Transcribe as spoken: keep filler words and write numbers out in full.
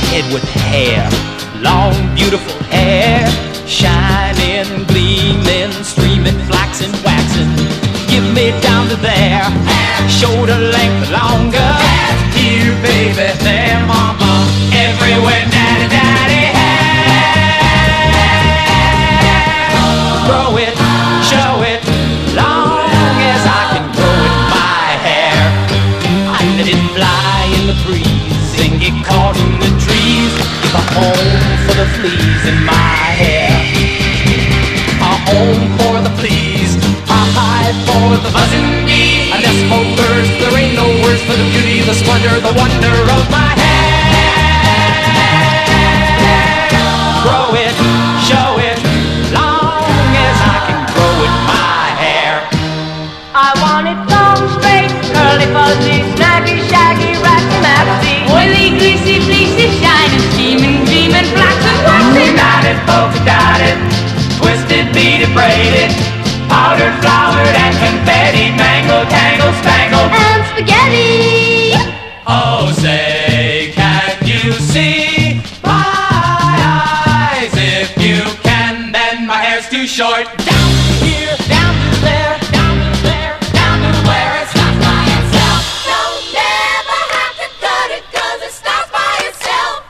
head with hair, long beautiful hair, shining, gleaming, streaming, flaxen, waxing. Give me down to there, shoulder length longer. Here, baby, there, mama, everywhere, daddy, daddy, hair. Grow it, show it, long as I can grow it, my hair. I let it fly in the breeze and get caught in the trees. Give a home for the fleas in my hair, a home for the fleas, a hive for the buzzing bee, a nest for birds. There ain't no words for the beauty, the splendor, the wonder of my hair. Grow it, show it, long as I can grow it, my hair. I want it long, straight, curly, fuzzy, snaggy, shaggy, ratty, maxy, oily, greasy, fleecy, shining, steaming, gleaming, flaxen, waxy. Knotted, polka dotted, twisted, beaded, braided, powdered, flowered, and confetti, mangled, tangled, spangled, and spaghetti.